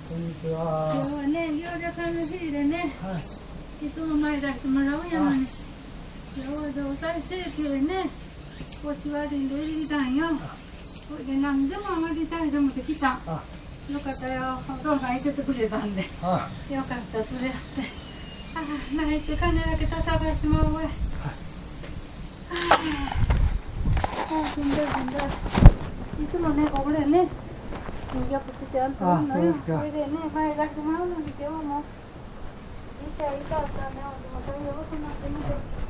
こんにちは。 今日はね、行者さんの日でね、 はい。 いつも前出してもらうんやのに、今日は動体整形でね、腰悪いんで入り来たんよ。これで何でも上がりたいと思って来た。よかったよ、お父さんいててくれたんで。よかった、連れ合って。ああ、泣いて金だけたたかしてまうわ。しんどいしんどい。いつもね、ここでね、新緑ってちゃんとするのよ。それでね、前出してもらうのに今日も、医者いかったね、でもそれで遅くなってみて。